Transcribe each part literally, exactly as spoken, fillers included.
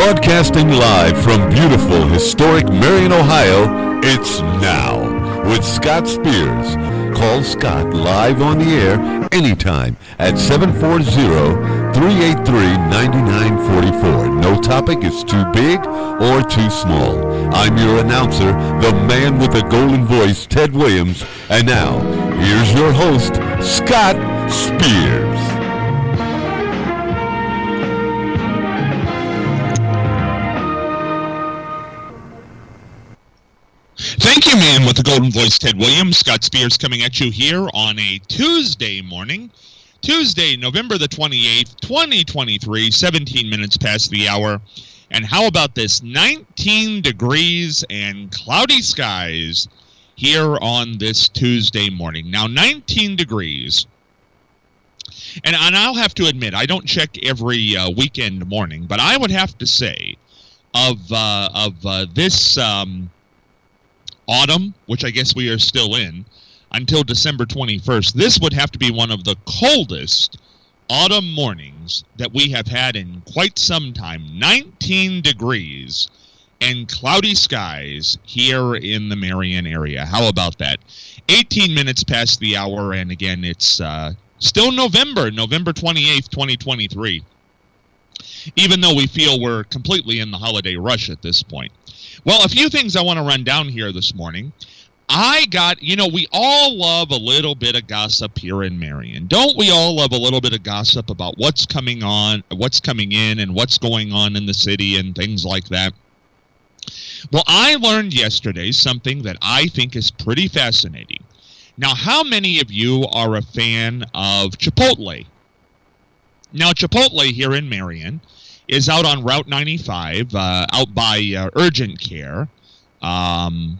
Broadcasting live from beautiful, historic Marion, Ohio, it's Now with Scott Spears. Call Scott live on the air anytime at seven four zero, three eight three, nine nine four four. No topic is too big or too small. I'm your announcer, the man with the golden voice, Ted Williams. And now, here's your host, Scott Spears. Thank you, man, with the golden voice, Ted Williams. Scott Spears coming at you here on a Tuesday morning. Tuesday, November the twenty-eighth, twenty twenty-three, seventeen minutes past the hour. And how about this? nineteen degrees and cloudy skies here on this Tuesday morning. Now, nineteen degrees. And, and I'll have to admit, I don't check every uh, weekend morning, but I would have to say of, uh, of uh, this... Um, autumn, which I guess we are still in, until December twenty-first, this would have to be one of the coldest autumn mornings that we have had in quite some time. nineteen degrees and cloudy skies here in the Marion area. How about that? eighteen minutes past the hour, and again, it's uh, still November, November twenty-eighth, twenty twenty-three. Even though we feel we're completely in the holiday rush at this point. Well, a few things I want to run down here this morning. I got, you know, we all love a little bit of gossip here in Marion. Don't we all love a little bit of gossip about what's coming on, what's coming in, and what's going on in the city and things like that? Well, I learned yesterday something that I think is pretty fascinating. Now, how many of you are a fan of Chipotle? Now, Chipotle here in Marion is out on Route ninety-five, uh, out by uh, Urgent Care, um,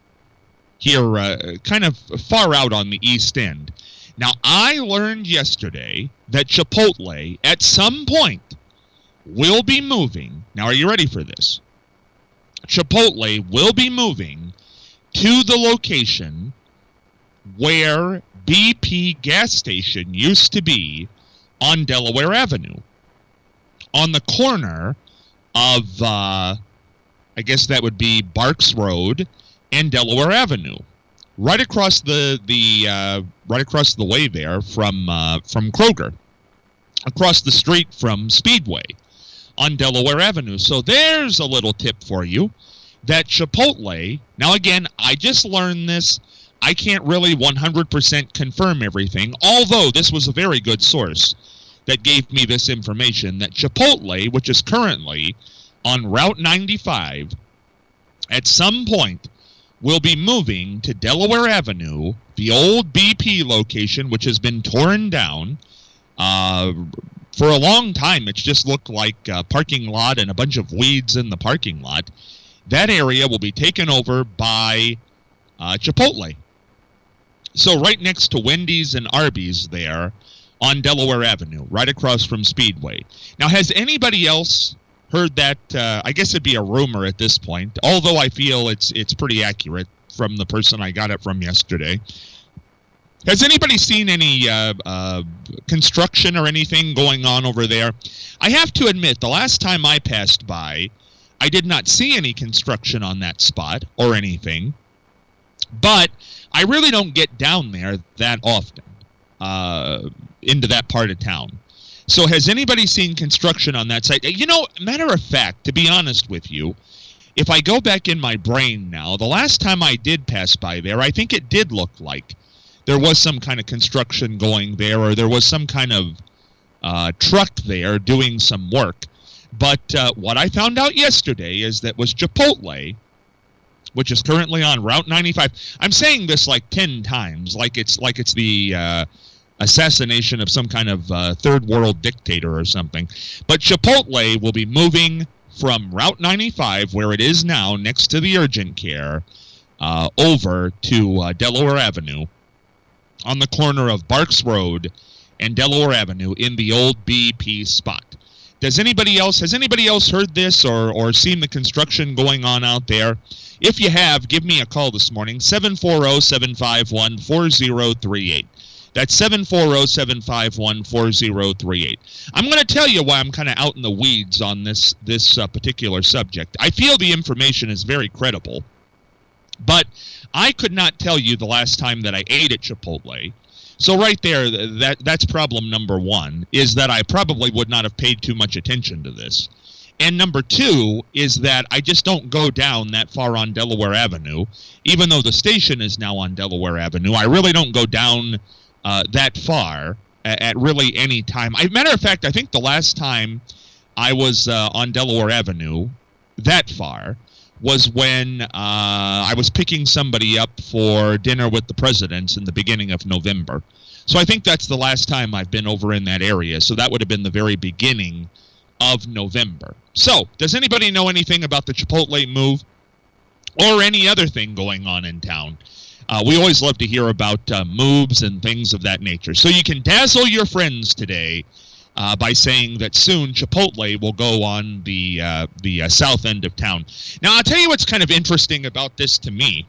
here uh, kind of far out on the east end. Now, I learned yesterday that Chipotle, at some point, will be moving. Now, are you ready for this? Chipotle will be moving to the location where B P gas station used to be on Delaware Avenue, on the corner of, uh, I guess that would be Barks Road and Delaware Avenue, right across the the uh, right across the way there from uh, from Kroger, across the street from Speedway, on Delaware Avenue. So there's a little tip for you that Chipotle. Now again, I just learned this. I can't really one hundred percent confirm everything, although this was a very good source that gave me this information, that Chipotle, which is currently on Route ninety-five, at some point will be moving to Delaware Avenue, the old B P location, which has been torn down. Uh, for a long time, it's just looked like a parking lot and a bunch of weeds in the parking lot. That area will be taken over by uh, Chipotle. So right next to Wendy's and Arby's there, on Delaware Avenue, right across from Speedway. Now, has anybody else heard that? Uh, I guess it'd be a rumor at this point, although I feel it's it's pretty accurate from the person I got it from yesterday. Has anybody seen any uh, uh, construction or anything going on over there? I have to admit, the last time I passed by, I did not see any construction on that spot or anything, but I really don't get down there that often. Uh, into that part of town. So has anybody seen construction on that site? You know, matter of fact, to be honest with you, if I go back in my brain now, the last time I did pass by there, I think it did look like there was some kind of construction going there, or there was some kind of uh, truck there doing some work. But uh, what I found out yesterday is that was Chipotle, which is currently on Route ninety-five. I'm saying this like ten times, like it's like it's the uh, assassination of some kind of uh, third world dictator or something. But Chipotle will be moving from Route ninety-five, where it is now, next to the Urgent Care, uh, over to uh, Delaware Avenue, on the corner of Barks Road and Delaware Avenue in the old B P spot. Does anybody else, has anybody else heard this or, or seen the construction going on out there? If you have, give me a call this morning, seven four zero, seven five one, four zero three eight. That's seven four zero, seven five one, four zero three eight. I'm going to tell you why I'm kind of out in the weeds on this, this uh, particular subject. I feel the information is very credible, but I could not tell you the last time that I ate at Chipotle. So right there, that that's problem number one, is that I probably would not have paid too much attention to this. And number two is that I just don't go down that far on Delaware Avenue. Even though the station is now on Delaware Avenue, I really don't go down uh, that far at, at really any time. As a matter of fact, I think the last time I was uh, on Delaware Avenue that far was when uh, I was picking somebody up for dinner with the presidents in the beginning of November. So I think that's the last time I've been over in that area. So that would have been the very beginning of November. So, does anybody know anything about the Chipotle move or any other thing going on in town? Uh, we always love to hear about uh, moves and things of that nature. So you can dazzle your friends today Uh, by saying that soon Chipotle will go on the uh, the uh, south end of town. Now, I'll tell you what's kind of interesting about this to me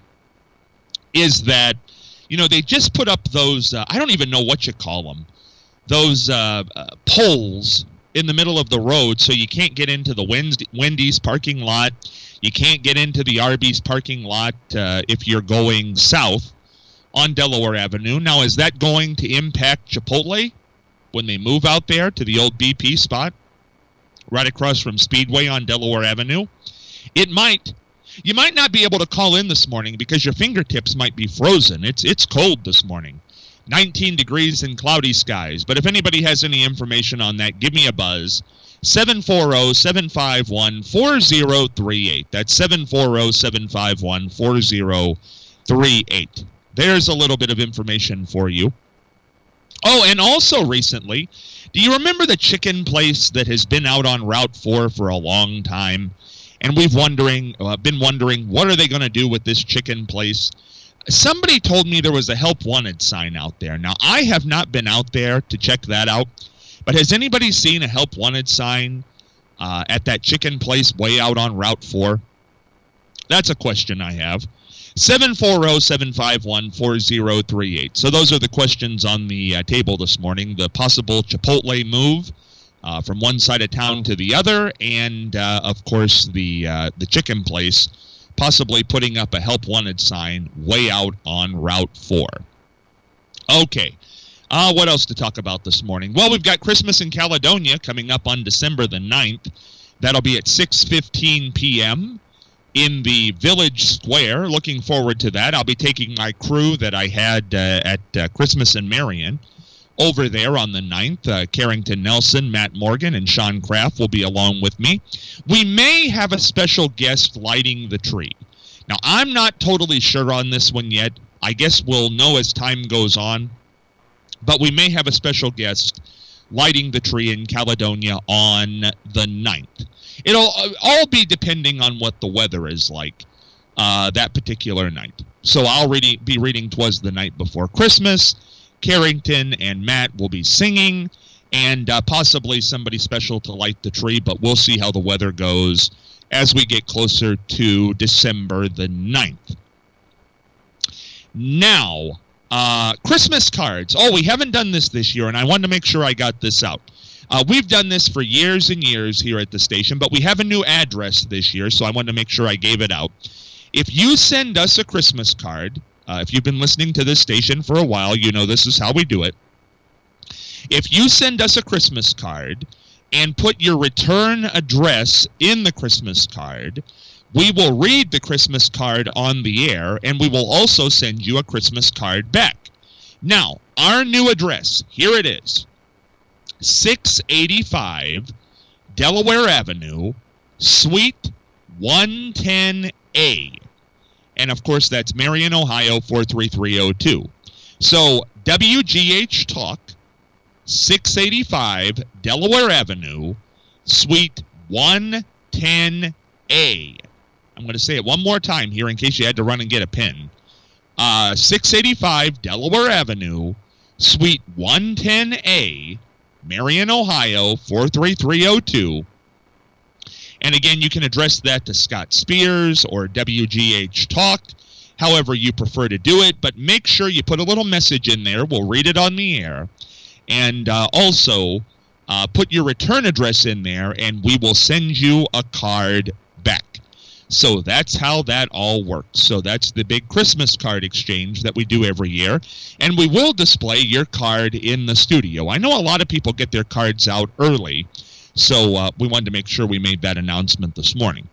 is that, you know, they just put up those, uh, I don't even know what you call them, those uh, uh, poles in the middle of the road so you can't get into the Wendy's parking lot. You can't get into the Arby's parking lot uh, if you're going south on Delaware Avenue. Now, is that going to impact Chipotle when they move out there to the old B P spot right across from Speedway on Delaware Avenue? It might. You might not be able to call in this morning because your fingertips might be frozen. It's it's cold this morning. nineteen degrees and cloudy skies. But if anybody has any information on that, give me a buzz. seven four zero, seven five one, four zero three eight. That's seven four zero, seven five one, four zero three eight. There's a little bit of information for you. Oh, and also recently, do you remember the chicken place that has been out on Route four for a long time? And we've wondering, uh, been wondering, what are they going to do with this chicken place? Somebody told me there was a help wanted sign out there. Now, I have not been out there to check that out, but has anybody seen a help wanted sign uh, at that chicken place way out on Route four? That's a question I have. seven four zero, seven five one, four zero three eight. So those are the questions on the uh, table this morning. The possible Chipotle move uh, from one side of town to the other, and, uh, of course, the uh, the chicken place possibly putting up a help wanted sign way out on Route four. Okay. Uh, what else to talk about this morning? Well, we've got Christmas in Caledonia coming up on December the ninth. That'll be at six fifteen p.m. in the Village Square. Looking forward to that. I'll be taking my crew that I had uh, at uh, Christmas in Marion over there on the ninth. Uh, Carrington Nelson, Matt Morgan, and Sean Kraft will be along with me. We may have a special guest lighting the tree. Now, I'm not totally sure on this one yet. I guess we'll know as time goes on. But we may have a special guest lighting the tree in Caledonia on the ninth. It'll all be depending on what the weather is like uh, that particular night. So I'll read, be reading 'Twas the Night Before Christmas. Carrington and Matt will be singing, and uh, possibly somebody special to light the tree, but we'll see how the weather goes as we get closer to December the ninth. Now, uh, Christmas cards. Oh, we haven't done this this year, and I wanted to make sure I got this out. Uh, we've done this for years and years here at the station, but we have a new address this year, so I wanted to make sure I gave it out. If you send us a Christmas card, uh, if you've been listening to this station for a while, you know this is how we do it. If you send us a Christmas card and put your return address in the Christmas card, we will read the Christmas card on the air, and we will also send you a Christmas card back. Now, our new address, here it is. six eighty-five Delaware Avenue, Suite one ten A. And, of course, that's Marion, Ohio, four three three oh two. So, W G H Talk, six eighty-five Delaware Avenue, Suite one ten A. I'm going to say it one more time here in case you had to run and get a pen. Uh, six eighty-five Delaware Avenue, Suite one ten A, Marion, Ohio, four three three oh two. And again, you can address that to Scott Spears or W G H Talk, however you prefer to do it, but make sure you put a little message in there. We'll read it on the air. And uh, also uh, put your return address in there, and we will send you a card back. So that's how that all works. So that's the big Christmas card exchange that we do every year. And we will display your card in the studio. I know a lot of people get their cards out early, so uh, we wanted to make sure we made that announcement this morning.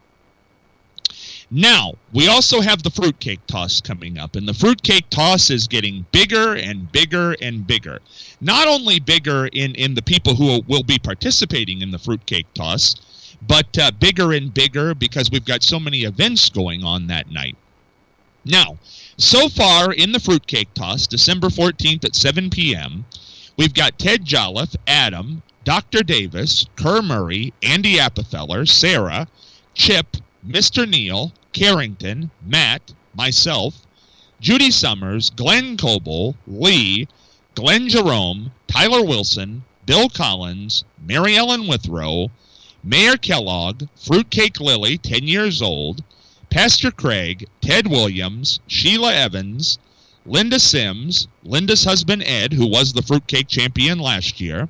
Now, we also have the fruitcake toss coming up, and the fruitcake toss is getting bigger and bigger and bigger. Not only bigger in, in the people who will be participating in the fruitcake toss, but uh, bigger and bigger because we've got so many events going on that night. Now, so far in the fruitcake toss, December fourteenth at seven p.m., we've got Ted Jolliffe, Adam, Doctor Davis, Kerr Murray, Andy Appenzeller, Sarah, Chip, Mister Neal, Carrington, Matt, myself, Judy Summers, Glenn Coble, Lee, Glenn Jerome, Tyler Wilson, Bill Collins, Mary Ellen Withrow, Mayor Kellogg, Fruitcake Lily, ten years old, Pastor Craig, Ted Williams, Sheila Evans, Linda Sims, Linda's husband Ed, who was the fruitcake champion last year,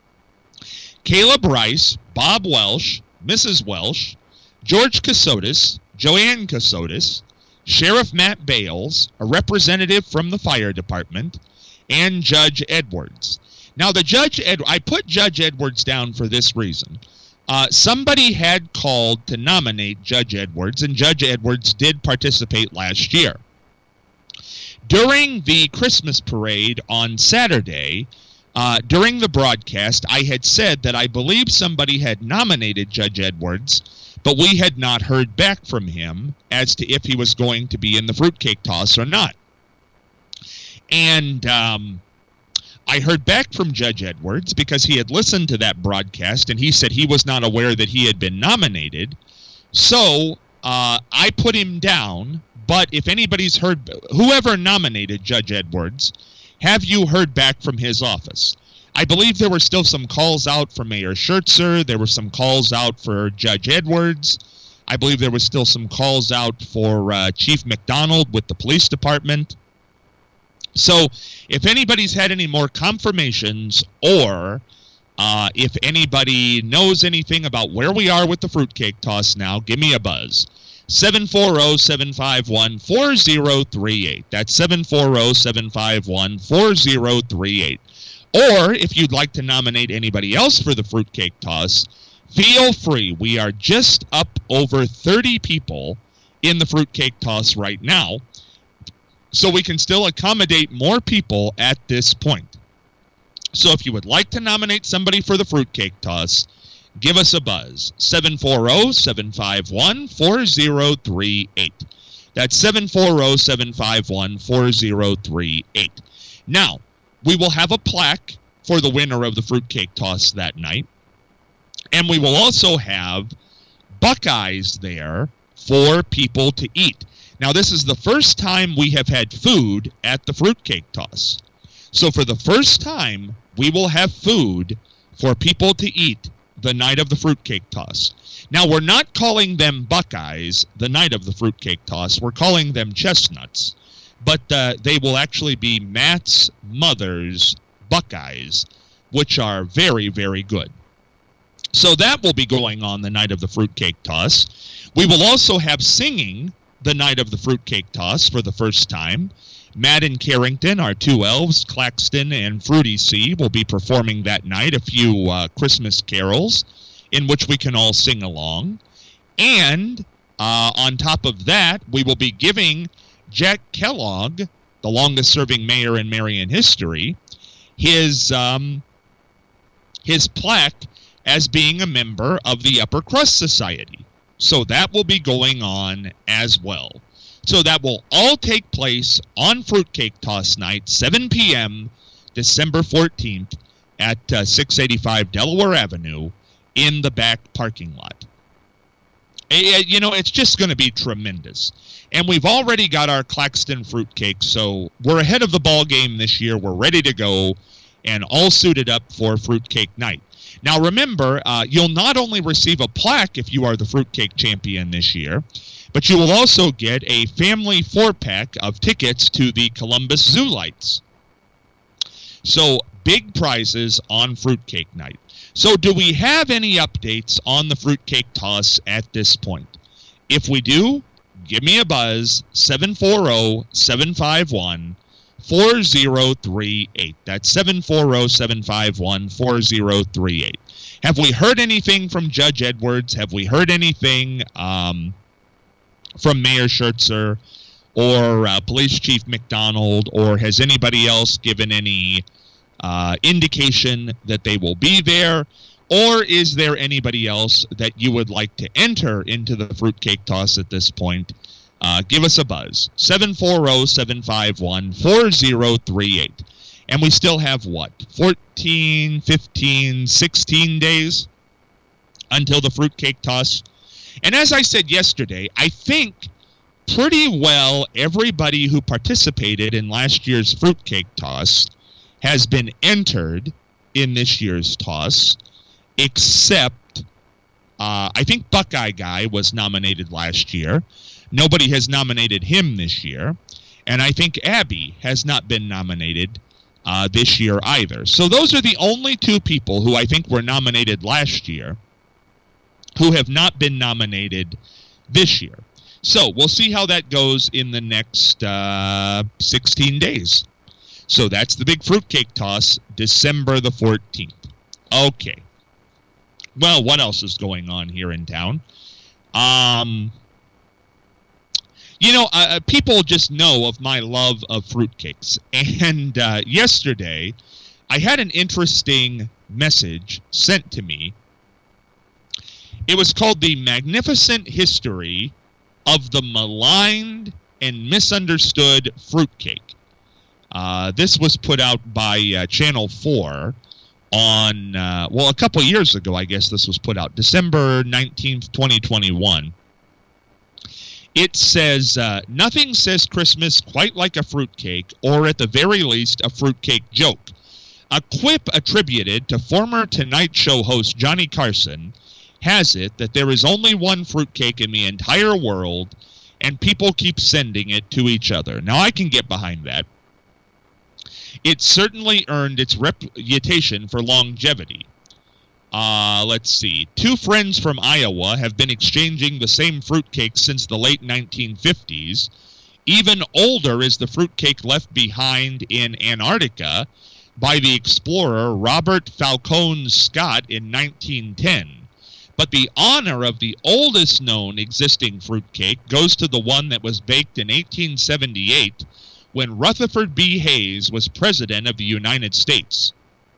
Caleb Rice, Bob Welsh, Missus Welsh, George Casotis, Joanne Casotis, Sheriff Matt Bales, a representative from the fire department, and Judge Edwards. Now, the Judge Ed, I put Judge Edwards down for this reason. Uh, somebody had called to nominate Judge Edwards, and Judge Edwards did participate last year. During the Christmas parade on Saturday, uh, during the broadcast, I had said that I believe somebody had nominated Judge Edwards, but we had not heard back from him as to if he was going to be in the fruitcake toss or not. And um, I heard back from Judge Edwards because he had listened to that broadcast, and he said he was not aware that he had been nominated. So uh, I put him down, but if anybody's heard, whoever nominated Judge Edwards, have you heard back from his office? I believe there were still some calls out for Mayor Schertzer. There were some calls out for Judge Edwards. I believe there was still some calls out for uh, Chief McDonald with the police department. So if anybody's had any more confirmations, or uh, if anybody knows anything about where we are with the fruitcake toss now, give me a buzz. seven four zero, seven five one, four zero three eight. That's seven four zero, seven five one, four zero three eight. Or if you'd like to nominate anybody else for the fruitcake toss, feel free. We are just up over thirty people in the fruitcake toss right now, so we can still accommodate more people at this point. So if you would like to nominate somebody for the fruitcake toss, give us a buzz. seven four zero, seven five one, four zero three eight. That's seven four zero, seven five one, four zero three eight. Now, we will have a plaque for the winner of the fruitcake toss that night. And we will also have Buckeyes there for people to eat. Now, this is the first time we have had food at the fruitcake toss. So for the first time, we will have food for people to eat the night of the fruitcake toss. Now, we're not calling them Buckeyes the night of the fruitcake toss. We're calling them chestnuts. But uh, they will actually be Matt's mother's Buckeyes, which are very, very good. So that will be going on the night of the fruitcake toss. We will also have singing the night of the fruitcake toss for the first time. Matt and Carrington, our two elves, Claxton and Fruity C, will be performing that night a few uh, Christmas carols in which we can all sing along. And uh, on top of that, we will be giving Jack Kellogg, the longest-serving mayor in Marion history, his um, his plaque as being a member of the Upper Crust Society. So that will be going on as well. So that will all take place on Fruitcake Toss Night, seven p.m., December fourteenth, at uh, six eighty-five Delaware Avenue in the back parking lot. You know, it's just going to be tremendous. And we've already got our Claxton fruitcake, so we're ahead of the ball game this year. We're ready to go and all suited up for Fruitcake Night. Now, remember, uh, you'll not only receive a plaque if you are the fruitcake champion this year, But you will also get a family four-pack of tickets to the Columbus Zoo Lights. So, big prizes on Fruitcake Night. So, do we have any updates on the Fruitcake Toss at this point? If we do, give me a buzz, seven four zero, seven five one, four zero three eight. That's seven four zero, seven five one, four zero three eight. Have we heard anything from Judge Edwards? Have we heard anything um, from Mayor Schertzer or uh, Police Chief McDonald, or has anybody else given any uh, indication that they will be there? Or is there anybody else that you would like to enter into the Fruitcake Toss at this point? Uh, give us a buzz, seven four zero, seven five one, four zero three eight. And we still have, what, fourteen, fifteen, sixteen days until the Fruitcake Toss? And as I said yesterday, I think pretty well everybody who participated in last year's Fruitcake Toss has been entered in this year's toss, except uh, I think Buckeye Guy was nominated last year. Nobody has nominated him this year. And I think Abby has not been nominated uh, this year either. So those are the only two people who I think were nominated last year who have not been nominated this year. So we'll see how that goes in the next uh, sixteen days. So that's the big Fruitcake Toss, December the fourteenth. Okay. Well, what else is going on here in town? Um, you know, uh, people just know of my love of fruitcakes. And uh, yesterday, I had an interesting message sent to me. It was called The Magnificent History of the Maligned and Misunderstood Fruitcake. Uh, this was put out by uh, Channel four on, uh, well, a couple years ago, I guess this was put out, December nineteenth, twenty twenty-one. It says, uh, nothing says Christmas quite like a fruitcake, or at the very least, a fruitcake joke. A quip attributed to former Tonight Show host Johnny Carson has it that there is only one fruitcake in the entire world, and people keep sending it to each other. Now, I can get behind that. It certainly earned its reputation for longevity. Uh, let's see. Two friends from Iowa have been exchanging the same fruitcake since the late nineteen fifties. Even older is the fruitcake left behind in Antarctica by the explorer Robert Falcone Scott in nineteen ten. But the honor of the oldest known existing fruitcake goes to the one that was baked in eighteen seventy-eight when Rutherford B. Hayes was President of the United States.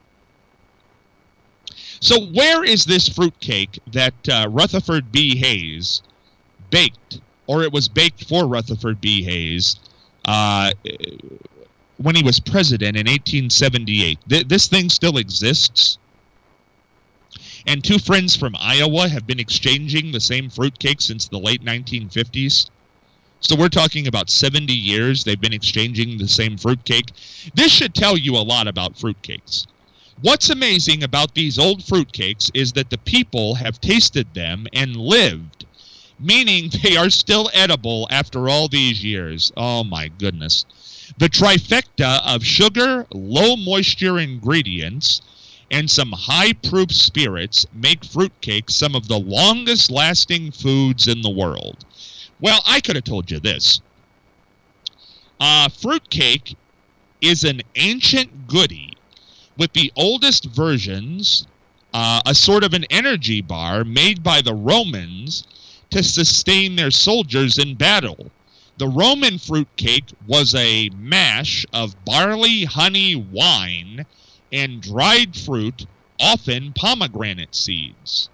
So where is this fruitcake that uh, Rutherford B. Hayes baked, or it was baked for Rutherford B. Hayes uh, when he was president in eighteen seventy-eight? Th- this thing still exists? And two friends from Iowa have been exchanging the same fruitcake since the late nineteen fifties. So we're talking about seventy years they've been exchanging the same fruitcake. This should tell you a lot about fruitcakes. What's amazing about these old fruitcakes is that the people have tasted them and lived, meaning they are still edible after all these years. Oh my goodness. The trifecta of sugar, low moisture ingredients, and some high-proof spirits make fruitcake some of the longest-lasting foods in the world. Well, I could have told you this. Uh, fruitcake is an ancient goodie, with the oldest versions, uh, a sort of an energy bar made by the Romans to sustain their soldiers in battle. The Roman fruitcake was a mash of barley, honey, wine, and dried fruit, often pomegranate seeds.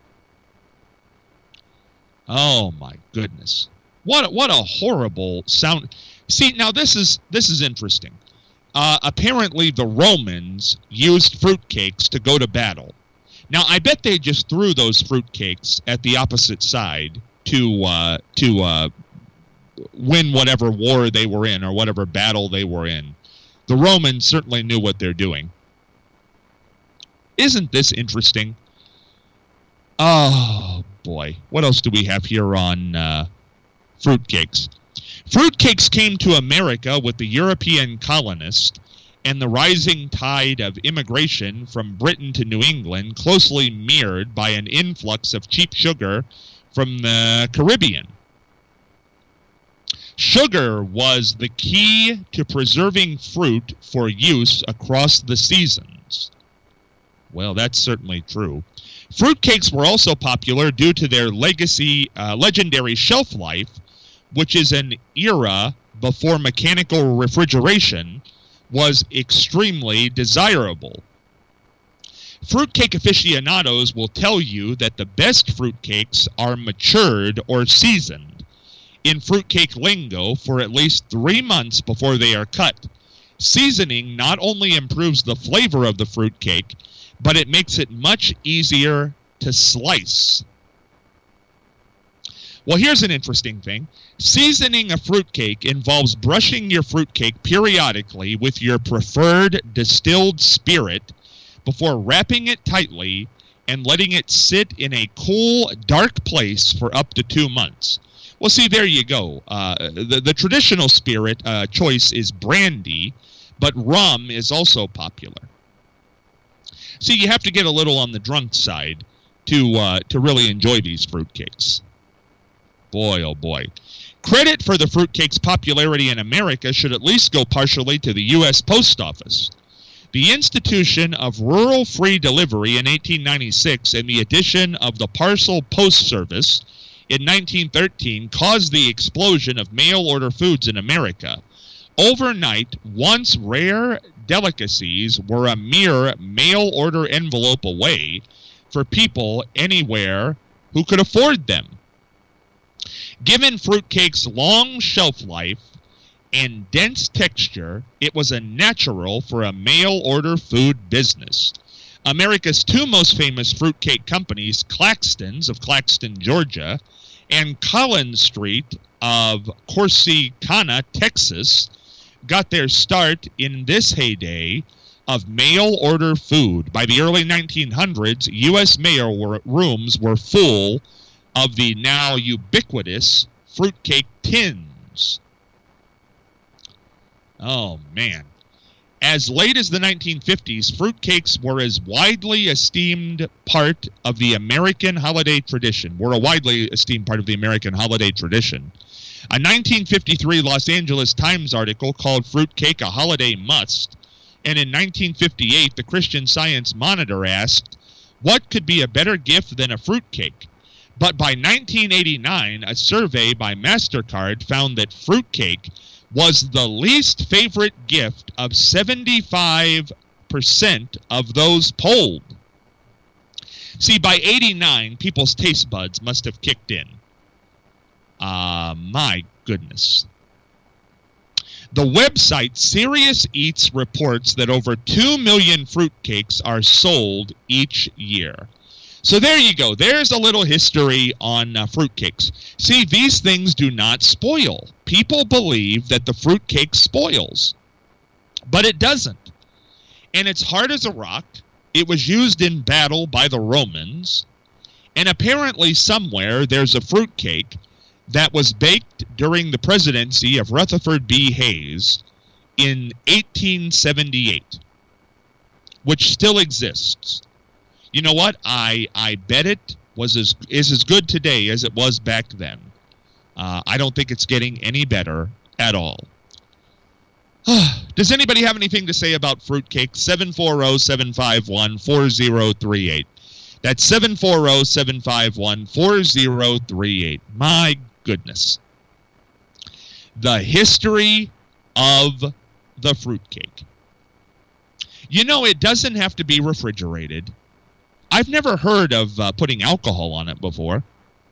Oh my goodness. What what a horrible sound. See, now this is this is interesting. Uh, apparently the Romans used fruitcakes to go to battle. Now I bet they just threw those fruitcakes at the opposite side to uh, to uh, win whatever war they were in or whatever battle they were in. The Romans certainly knew what they're doing. Isn't this interesting? Oh, boy. What else do we have here on uh, Fruitcakes. Fruitcakes came to America with the European colonists and the rising tide of immigration from Britain to New England, closely mirrored by an influx of cheap sugar from the Caribbean. Sugar was the key to preserving fruit for use across the seasons. Well, that's certainly true. Fruitcakes were also popular due to their legacy, uh, legendary shelf life, which is an era before mechanical refrigeration was extremely desirable. Fruitcake aficionados will tell you that the best fruitcakes are matured or seasoned in fruitcake lingo for at least three months before they are cut. Seasoning not only improves the flavor of the fruitcake, but it makes it much easier to slice. Well, here's an interesting thing. Seasoning a fruitcake involves brushing your fruitcake periodically with your preferred distilled spirit before wrapping it tightly and letting it sit in a cool, dark place for up to two months. Well, see, there you go. Uh, the, the traditional spirit uh, choice is brandy, but rum is also popular. See, you have to get a little on the drunk side to uh, to really enjoy these fruitcakes. Boy, oh boy. Credit for the fruitcake's popularity in America should at least go partially to the U S Post Office. The institution of rural free delivery in eighteen ninety-six and the addition of the Parcel Post Service in nineteen thirteen caused the explosion of mail-order foods in America. Overnight, once rare delicacies were a mere mail-order envelope away for people anywhere who could afford them. Given fruitcake's long shelf life and dense texture, it was a natural for a mail-order food business. America's two most famous fruitcake companies, Claxton's of Claxton, Georgia, and Collins Street of Corsicana, Texas, got their start in this heyday of mail-order food. By the early nineteen hundreds, U S mail rooms were full of the now ubiquitous fruitcake tins. Oh, man. As late as the nineteen fifties, fruitcakes were as widely esteemed part of the American holiday tradition. Were a widely esteemed part of the American holiday tradition. A nineteen fifty-three Los Angeles Times article called fruitcake a holiday must, and in nineteen fifty-eight, the Christian Science Monitor asked, what could be a better gift than a fruitcake? But by nineteen eighty-nine, a survey by MasterCard found that fruitcake was the least favorite gift of seventy-five percent of those polled. See, by eighty-nine, people's taste buds must have kicked in. Ah, uh, my goodness. The website Serious Eats reports that over two million fruitcakes are sold each year. So there you go. There's a little history on uh, fruitcakes. See, these things do not spoil. People believe that the fruitcake spoils, but it doesn't. And it's hard as a rock. It was used in battle by the Romans. And apparently somewhere there's a fruitcake that was baked during the presidency of Rutherford B. Hayes in eighteen seventy-eight, which still exists. You know what? I I bet it was as is as good today as it was back then. Uh, I don't think it's getting any better at all. Does anybody have anything to say about fruitcake? seven four zero, seven five one, four zero three eight. That's seven four zero, seven five one, four zero three eight. My goodness. The history of the fruitcake. You know, it doesn't have to be refrigerated. I've never heard of uh, putting alcohol on it before.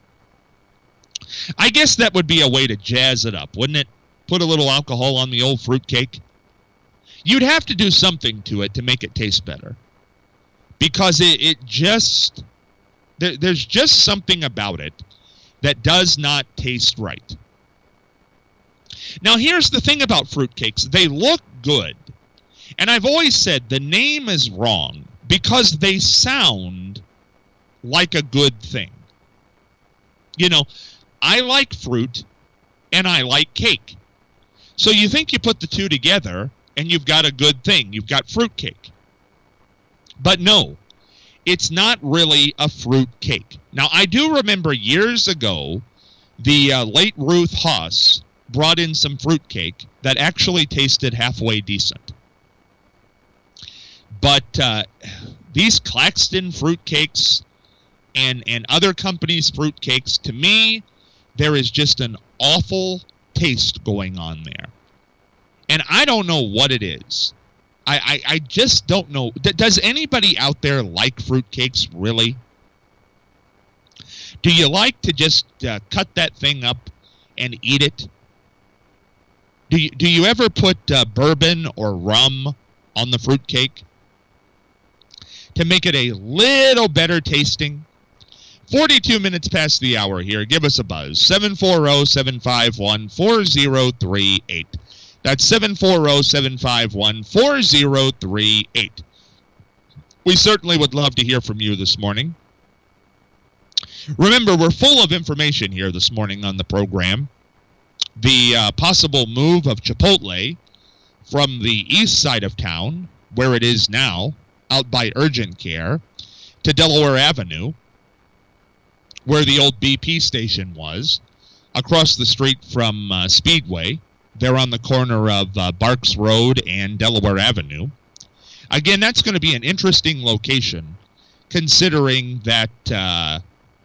I guess that would be a way to jazz it up, wouldn't it? Put a little alcohol on the old fruitcake. You'd have to do something to it to make it taste better. Because it, it just, there, there's just something about it that does not taste right. Now, here's the thing about fruitcakes. They look good. And I've always said the name is wrong because they sound like a good thing. You know, I like fruit, and I like cake. So you think you put the two together, and you've got a good thing. You've got fruitcake. But no, it's not really a fruit cake. Now, I do remember years ago, the uh, late Ruth Haas brought in some fruitcake that actually tasted halfway decent. But uh, these Claxton fruitcakes and, and other companies' fruitcakes, to me, there is just an awful taste going on there. And I don't know what it is. I, I, I just don't know. D- does anybody out there like fruitcakes, really? Do you like to just uh, cut that thing up and eat it? Do you, do you ever put uh, bourbon or rum on the fruitcake to make it a little better tasting? forty-two minutes past the hour here. Give us a buzz. seven four zero, seven five one, four zero three eight. That's seven four zero, seven five one, four zero three eight. We certainly would love to hear from you this morning. Remember, we're full of information here this morning on the program. The uh, possible move of Chipotle from the east side of town, where it is now, out by Urgent Care, to Delaware Avenue, where the old B P station was, across the street from uh, Speedway. They're on the corner of uh, Barks Road and Delaware Avenue. Again, that's going to be an interesting location, considering that uh,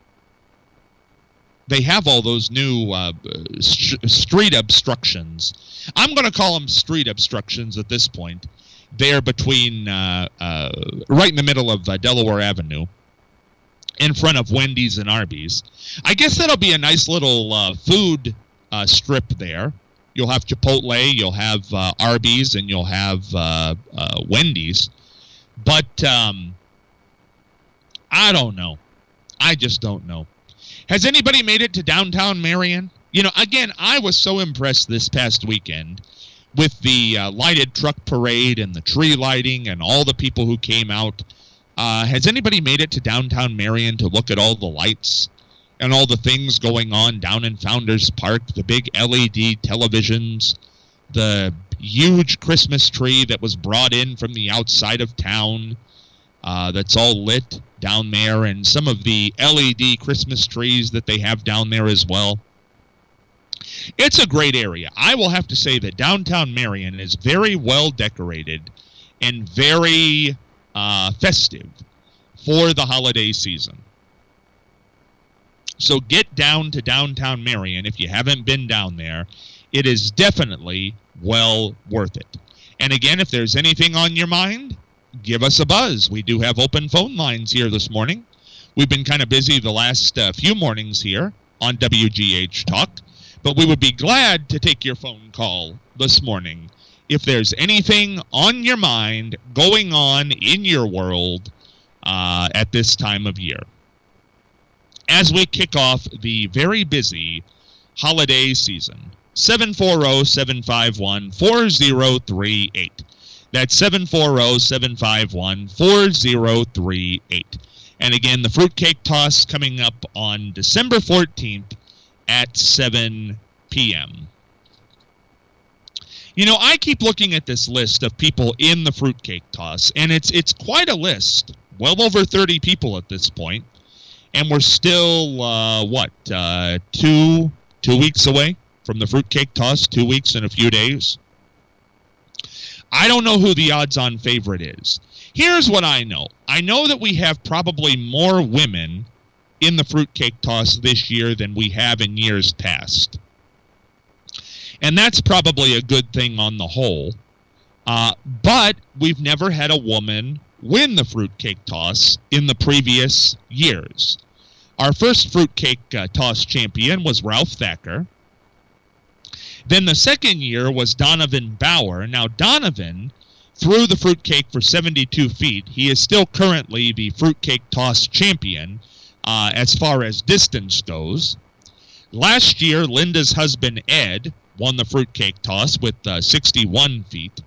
they have all those new uh, st- street obstructions. I'm going to call them street obstructions at this point. They're between, uh, uh, right in the middle of uh, Delaware Avenue, in front of Wendy's and Arby's. I guess that'll be a nice little uh, food uh, strip there. You'll have Chipotle, you'll have uh, Arby's, and you'll have uh, uh, Wendy's. But um, I don't know. I just don't know. Has anybody made it to downtown Marion? You know, again, I was so impressed this past weekend with the uh, lighted truck parade and the tree lighting and all the people who came out. Uh, has anybody made it to downtown Marion to look at all the lights and all the things going on down in Founders Park, the big L E D televisions, the huge Christmas tree that was brought in from the outside of town uh, that's all lit down there, and some of the L E D Christmas trees that they have down there as well? It's a great area. I will have to say that downtown Marion is very well decorated and very uh, festive for the holiday season. So get down to downtown Marion if you haven't been down there. It is definitely well worth it. And again, if there's anything on your mind, give us a buzz. We do have open phone lines here this morning. We've been kind of busy the last uh, few mornings here on W G H Talk, but we would be glad to take your phone call this morning if there's anything on your mind going on in your world uh, at this time of year, as we kick off the very busy holiday season. seven four zero, seven five one, four zero three eight. That's seven four zero, seven five one, four zero three eight. And again, the fruitcake toss coming up on December fourteenth at seven p.m. You know, I keep looking at this list of people in the fruitcake toss, and it's it's quite a list. Well over thirty people at this point. And we're still, uh, what, uh, two two weeks away from the fruitcake toss, two weeks and a few days. I don't know who the odds-on favorite is. Here's what I know. I know that we have probably more women in the fruitcake toss this year than we have in years past. And that's probably a good thing on the whole. Uh, but we've never had a woman win the fruitcake toss in the previous years. Our first fruitcake uh, toss champion was Ralph Thacker. Then the second year was Donovan Bauer. Now, Donovan threw the fruitcake for seventy-two feet. He is still currently the fruitcake toss champion uh, as far as distance goes. Last year, Linda's husband, Ed, won the fruitcake toss with uh, sixty-one feet.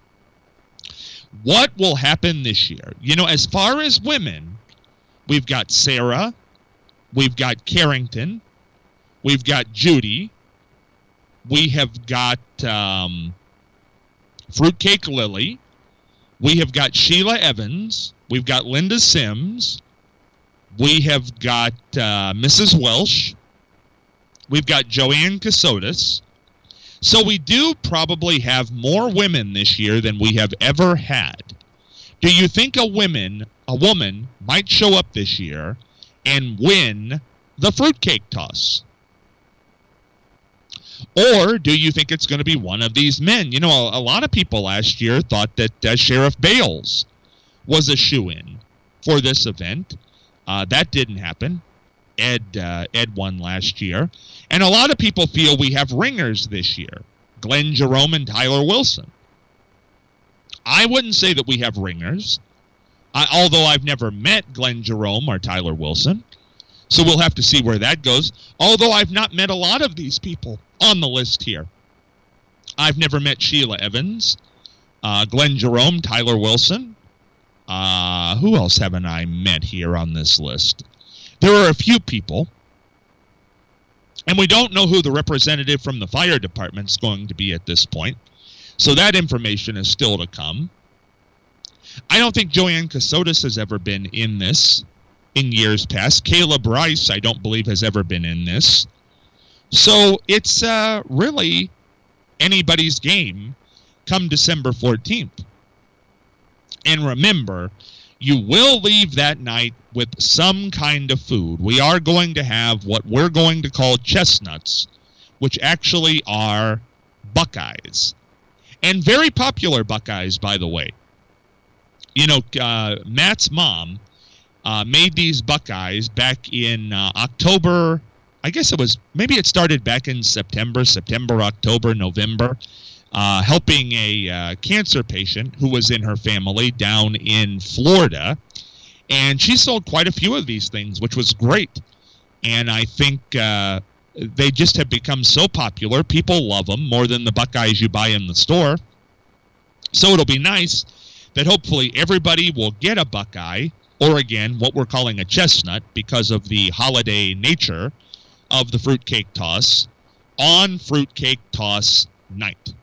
What will happen this year? You know, as far as women, we've got Sarah, we've got Carrington, we've got Judy, We have got um, Fruitcake Lily. We have got Sheila Evans. We've got Linda Sims. We have got uh, Missus Welsh. We've got Joanne Casotis. So we do probably have more women this year than we have ever had. Do you think a woman, a woman might show up this year and win the fruitcake toss? Or do you think it's going to be one of these men? You know, a, a lot of people last year thought that uh, Sheriff Bales was a shoo-in for this event. Uh, that didn't happen. Ed uh, Ed won last year. And a lot of people feel we have ringers this year. Glenn Jerome and Tyler Wilson. I wouldn't say that we have ringers, I, although I've never met Glenn Jerome or Tyler Wilson. So we'll have to see where that goes. Although I've not met a lot of these people on the list here. I've never met Sheila Evans, uh, Glenn Jerome, Tyler Wilson. Uh, who else haven't I met here on this list? There are a few people. And we don't know who the representative from the fire department is going to be at this point. So that information is still to come. I don't think Joanne Casotis has ever been in this in years past. Kayla Bryce, I don't believe, has ever been in this. So it's uh, really anybody's game come December fourteenth. And remember, you will leave that night with some kind of food. We are going to have what we're going to call chestnuts, which actually are Buckeyes. And very popular Buckeyes, by the way. You know, uh, Matt's mom uh, made these Buckeyes back in uh, October. I guess it was, maybe it started back in September, September, October, November, uh, helping a uh, cancer patient who was in her family down in Florida. And she sold quite a few of these things, which was great. And I think uh, they just have become so popular. People love them more than the Buckeyes you buy in the store. So it'll be nice that hopefully everybody will get a Buckeye, or again, what we're calling a chestnut, because of the holiday nature of the fruitcake toss, on fruitcake toss night.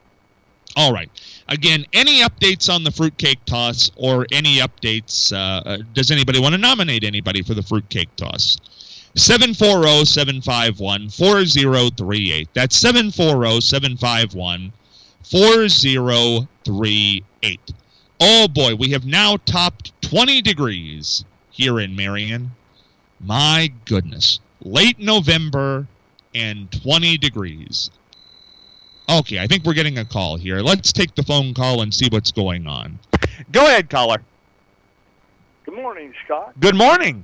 All right. Again, any updates on the fruitcake toss, or any updates, uh, does anybody want to nominate anybody for the fruitcake toss? seven four zero, seven five one, four zero three eight. That's seven four zero, seven five one, four zero three eight. Oh boy, we have now topped twenty degrees here in Marion. My goodness. Late November and twenty degrees. Okay, I think we're getting a call here. Let's take the phone call and see what's going on. Go ahead, caller. Good morning, Scott. Good morning.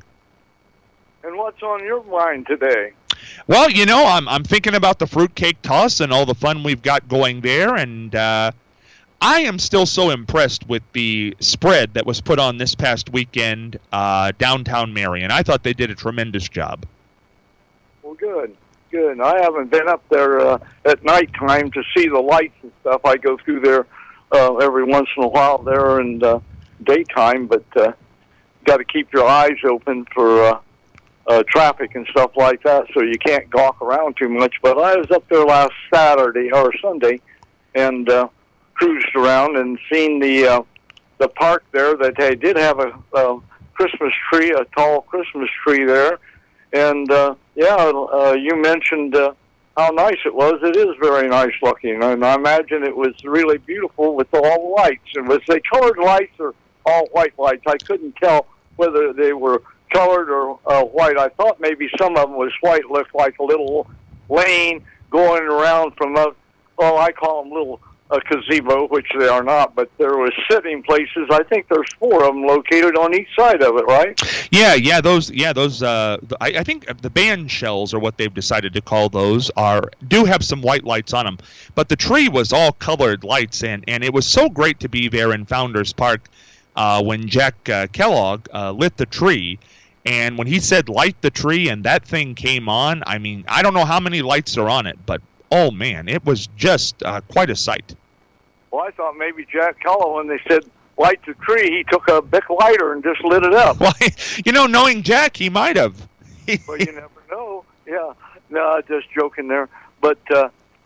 And what's on your mind today? Well, you know, I'm I'm thinking about the fruitcake toss and all the fun we've got going there, and uh, I am still so impressed with the spread that was put on this past weekend uh, downtown Marion. I thought they did a tremendous job. Well, good, good. I haven't been up there uh, at nighttime to see the lights and stuff. I go through there uh, every once in a while there in uh, daytime, but uh, got to keep your eyes open for uh, uh, traffic and stuff like that, so you can't gawk around too much. But I was up there last Saturday or Sunday and uh, cruised around and seen the uh, the park there. That they did have a, a Christmas tree, a tall Christmas tree there. And, uh, yeah, uh, you mentioned uh, how nice it was. It is very nice looking, and I imagine it was really beautiful with all the lights. And was they colored lights or all white lights? I couldn't tell whether they were colored or uh, white. I thought maybe some of them was white, looked like a little lane going around from a, well, I call them little a gazebo, which they are not, but there was sitting places. I think there's four of them located on each side of it, right? Yeah, yeah, those, yeah, those. Uh, I, I think the band shells, or what they've decided to call those, are do have some white lights on them. But the tree was all colored lights, and and it was so great to be there in Founders Park uh, when Jack uh, Kellogg uh, lit the tree. And when he said light the tree and that thing came on, I mean, I don't know how many lights are on it, but oh man, it was just uh, quite a sight. Well, I thought maybe Jack Kellogg, when they said light the tree, he took a Bic lighter and just lit it up. Well, you know, knowing Jack, he might have. Well, you never know. Yeah, no, just joking there. But, uh,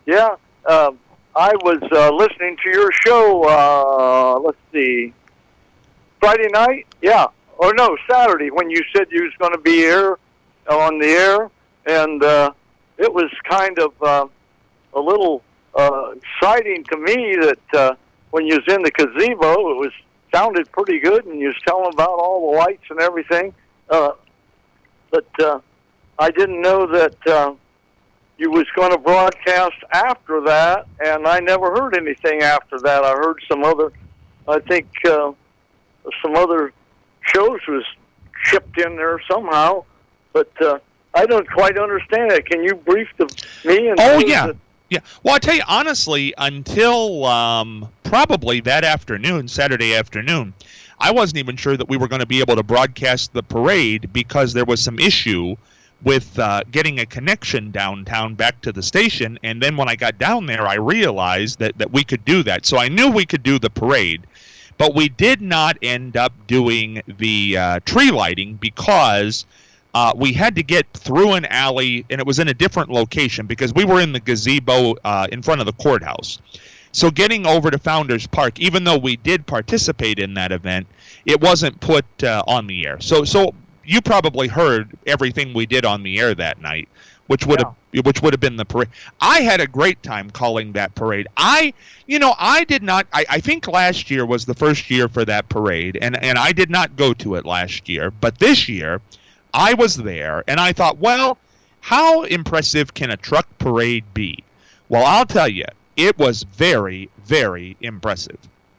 Yeah, uh, I was uh, listening to your show, uh, let's see, Friday night? Yeah. Or no, Saturday, when you said you was going to be here on the air. And uh, it was kind of uh, a little uh, exciting to me that uh, when you was in the gazebo, it was sounded pretty good, and you was telling about all the lights and everything. Uh, but uh, I didn't know that uh, you was going to broadcast after that, and I never heard anything after that. I heard some other, I think, uh, some other shows was shipped in there somehow, but uh, I don't quite understand it. Can you brief the, me? And oh, yeah. The, yeah. Well, I tell you, honestly, until um, probably that afternoon, Saturday afternoon, I wasn't even sure that we were going to be able to broadcast the parade because there was some issue with uh, getting a connection downtown back to the station. And then when I got down there, I realized that, that we could do that. So I knew we could do the parade. But we did not end up doing the uh, tree lighting because uh, we had to get through an alley, and it was in a different location because we were in the gazebo uh, in front of the courthouse. So getting over to Founders Park, even though we did participate in that event, it wasn't put uh, on the air. So, so you probably heard everything we did on the air that night, which would have yeah. which would have been the parade. I had a great time calling that parade. I, you know, I did not. I, I think last year was the first year for that parade, and and I did not go to it last year. But this year, I was there, and I thought, well, how impressive can a truck parade be? Well, I'll tell you, it was very, very impressive.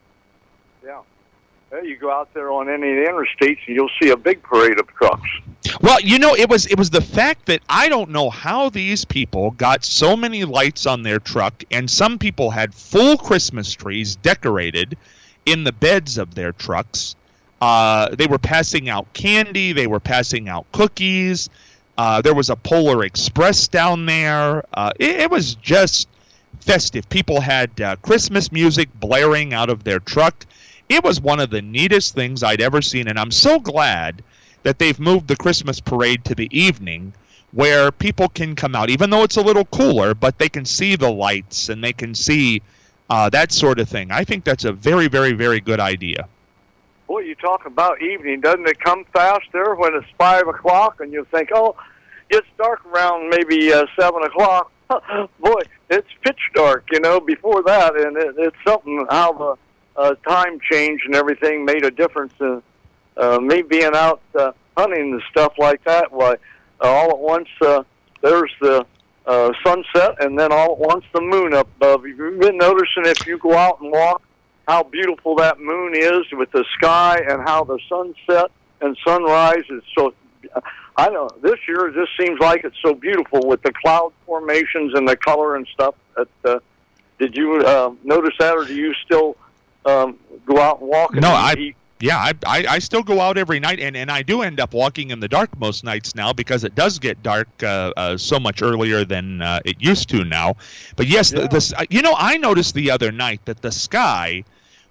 Yeah. Well, you go out there on any of the interstates, and you'll see a big parade of trucks. Well, you know, it was it was the fact that I don't know how these people got so many lights on their truck, and some people had full Christmas trees decorated in the beds of their trucks. Uh, they were passing out candy. They were passing out cookies. Uh, there was a Polar Express down there. Uh, it, it was just festive. People had uh, Christmas music blaring out of their truck. It was one of the neatest things I'd ever seen, and I'm so glad that they've moved the Christmas parade to the evening where people can come out, even though it's a little cooler, but they can see the lights and they can see uh, that sort of thing. I think that's a very, very, very good idea. Boy, you talk about evening. Doesn't it come fast there when it's five o'clock and you think, oh, it's dark around maybe uh, seven o'clock. Boy, it's pitch dark, you know, before that, and it, it's something how the uh, time change and everything made a difference in uh, me being out uh, hunting and stuff like that. Why, uh, all at once uh, there's the uh, sunset, and then all at once the moon up above. You've been noticing if you go out and walk how beautiful that moon is with the sky and how the sunset and sunrise is so. I don't know. This year it just seems like it's so beautiful with the cloud formations and the color and stuff. That, uh, did you uh, notice that, or do you still um, go out and walk? And no, I. eat? Yeah, I, I I still go out every night, and, and I do end up walking in the dark most nights now because it does get dark uh, uh, so much earlier than uh, it used to now. But yes, yeah. the, this uh, you know, I noticed the other night that the sky,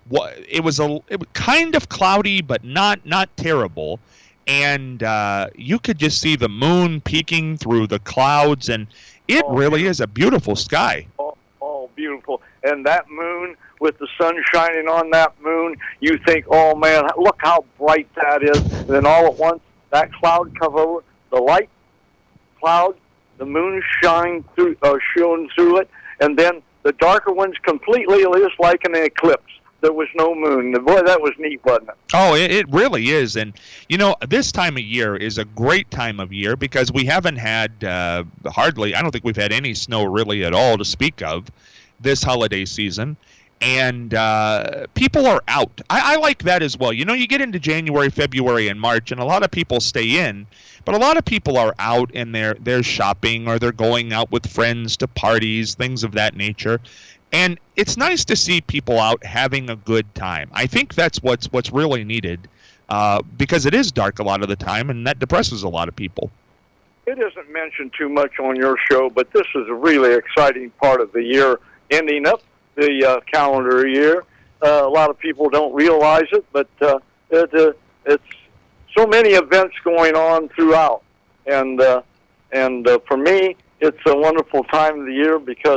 it was a it was kind of cloudy, but not not terrible. And uh, you could just see the moon peeking through the clouds, and it oh, really beautiful. is a beautiful sky. Oh, oh, beautiful. And that moon, with the sun shining on that moon, you think, oh, man, look how bright that is. And then all at once, that cloud comes over, the light cloud, the moon shine through, uh, shone through it, and then the darker ones completely just like an eclipse. There was no moon. Boy, that was neat, wasn't it? Oh, it, it really is. And, you know, this time of year is a great time of year because we haven't had uh, hardly, I don't think we've had any snow really at all to speak of this holiday season. And uh, people are out. I, I like that as well. You know, you get into January, February, and March, and a lot of people stay in. But a lot of people are out and they're, they're shopping or they're going out with friends to parties, things of that nature. And it's nice to see people out having a good time. I think that's what's what's really needed uh, because it is dark a lot of the time, and that depresses a lot of people. It isn't mentioned too much on your show, but this is a really exciting part of the year, ending up the uh, calendar year. Uh, a lot of people don't realize it, but uh, it, uh, it's so many events going on throughout. And, uh, and uh, for me, it's a wonderful time of the year because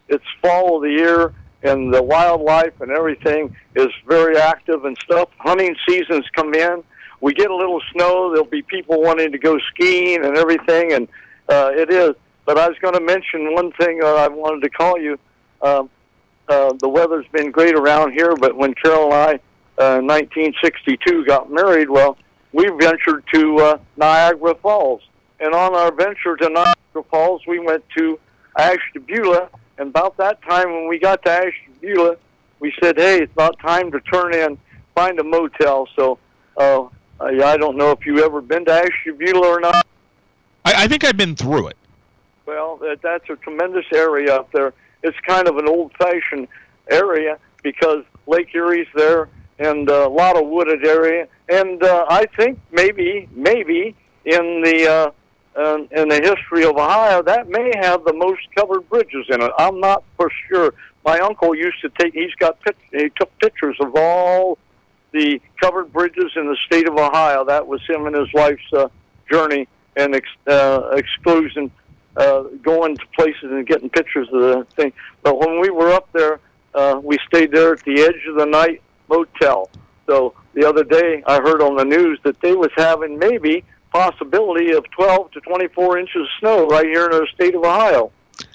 it's fall of the year, and the wildlife and everything is very active and stuff. Hunting seasons come in. We get a little snow. There'll be people wanting to go skiing and everything, and uh, it is. But I was going to mention one thing uh, I wanted to call you. Um, uh, the weather's been great around here, but when Carol and I, uh, nineteen sixty-two, got married, well, we ventured to uh, Niagara Falls. And on our venture to Niagara Falls, we went to Ashtabula. And about that time, when we got to Ashtabula, we said, hey, it's about time to turn in, find a motel. So uh, I, I don't know if you've ever been to Ashtabula or not. I, I think I've been through it. Well, that, that's a tremendous area up there. It's kind of an old-fashioned area because Lake Erie's there and uh, a lot of wooded area. And uh, I think maybe, maybe in the uh, uh, in the history of Ohio, that may have the most covered bridges in it. I'm not for sure. My uncle used to take. He's got. He took pictures of all the covered bridges in the state of Ohio. That was him and his wife's uh, journey and ex, uh, exclusion. Uh, going to places and getting pictures of the thing. But when we were up there, uh, we stayed there at the Edge of the Night Motel. So the other day I heard on the news that they was having maybe possibility of twelve to twenty-four inches of snow right here in the state of Ohio.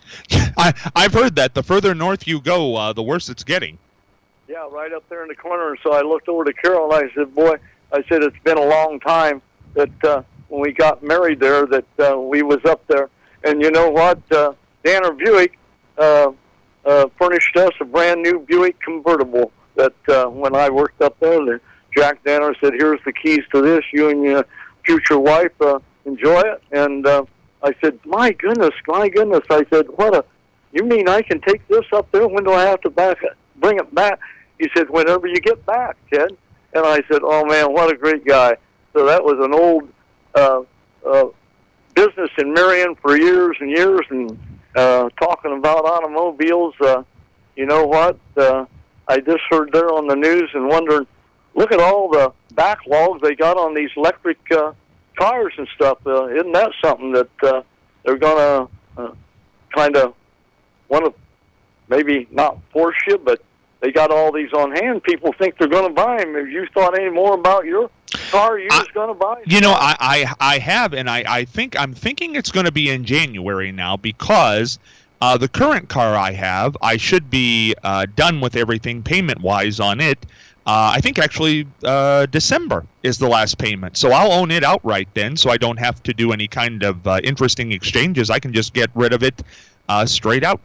I, I've heard that. The further north you go, uh, the worse it's getting. Yeah, right up there in the corner. And so I looked over to Carol and I said, boy, I said, it's been a long time that uh, when we got married there that uh, we was up there. And you know what? Uh, Danner Buick uh, uh, furnished us a brand new Buick convertible that uh, when I worked up there, the Jack Danner said, here's the keys to this. You and your future wife uh, enjoy it. And uh, I said, my goodness, my goodness. I said, what a, you mean I can take this up there? When do I have to back it, bring it back? He said, whenever you get back, Ted. And I said, oh, man, what a great guy. So that was an old uh, uh, business in Marion for years and years, and uh, talking about automobiles. Uh, you know what? Uh, I just heard there on the news and wondering, look at all the backlogs they got on these electric uh, cars and stuff. Uh, isn't that something that uh, they're going to uh, kind of want to maybe not force you, but they got all these on hand. People think they're going to buy them. Have you thought any more about your car you was going to buy? You know, I, I, I have, and I, I think I'm thinking it's going to be in January now because uh, the current car I have, I should be uh, done with everything payment-wise on it. Uh, I think actually uh, December is the last payment. So I'll own it outright then, so I don't have to do any kind of uh, interesting exchanges. I can just get rid of it uh, straight out.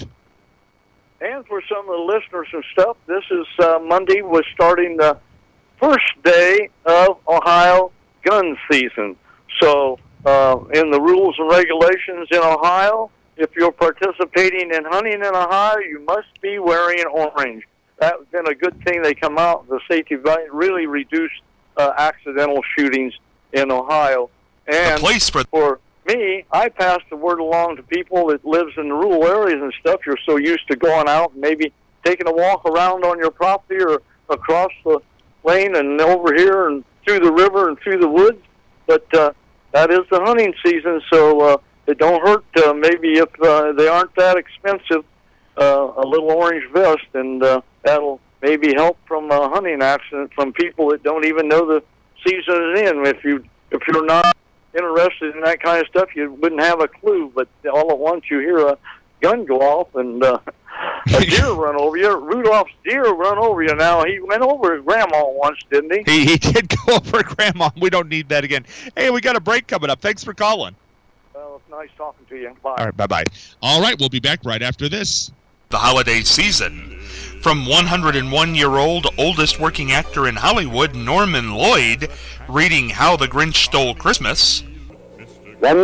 And for some of the listeners and stuff, this is uh, Monday was starting the first day of Ohio gun season. So uh, in the rules and regulations in Ohio, if you're participating in hunting in Ohio, you must be wearing orange. That's been a good thing. They come out, the safety value really reduced uh, accidental shootings in Ohio. And the place for... for me, I pass the word along to people that lives in the rural areas and stuff. You're so used to going out and maybe taking a walk around on your property or across the lane and over here and through the river and through the woods. But uh, that is the hunting season, so uh, it don't hurt uh, maybe if uh, they aren't that expensive, uh, a little orange vest, and uh, that'll maybe help from a hunting accident from people that don't even know the season is in. If, you, if you're not interested in that kind of stuff, you wouldn't have a clue, but all at once you hear a gun go off and uh, a deer run over you. Rudolph's deer run over you now. He went over his grandma once, didn't he? He, he did go over grandma. We don't need that again. Hey, we got a break coming up. Thanks for calling. Well, it's nice talking to you. Bye. All right, bye-bye. All right, we'll be back right after this. The holiday season. From one hundred one-year-old oldest working actor in Hollywood, Norman Lloyd, reading How the Grinch Stole Christmas,